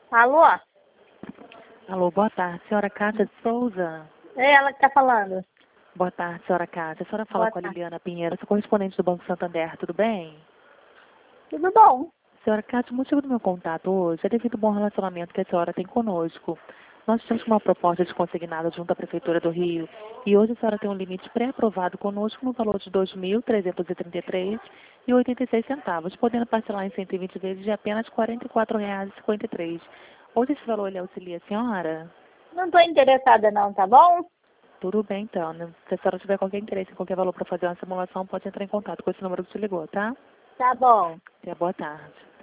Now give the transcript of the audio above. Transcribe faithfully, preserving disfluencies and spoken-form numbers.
Alô? Alô, boa tarde, senhora Cátia de Souza. É ela que tá falando. Boa tarde, senhora Cátia. A senhora fala Boa com a tarde. Liliana Pinheiro, sou correspondente do Banco Santander, tudo bem? Tudo bom? Senhora Cátia, o motivo do meu contato hoje é devido ao bom relacionamento que a senhora tem conosco. Nós temos uma proposta de consignado junto à Prefeitura do Rio e hoje a senhora tem um limite pré-aprovado conosco no valor de dois mil trezentos e trinta e três reais e oitenta e seis centavos, podendo parcelar em cento e vinte vezes de apenas quarenta e quatro reais e cinquenta e três centavos. Hoje esse valor lhe auxilia a senhora? Não tô interessada não, tá bom? Tudo bem, então, né? Se a senhora tiver qualquer interesse em qualquer valor para fazer uma simulação, pode entrar em contato com esse número que te ligou, tá? Tá bom. Até boa tarde.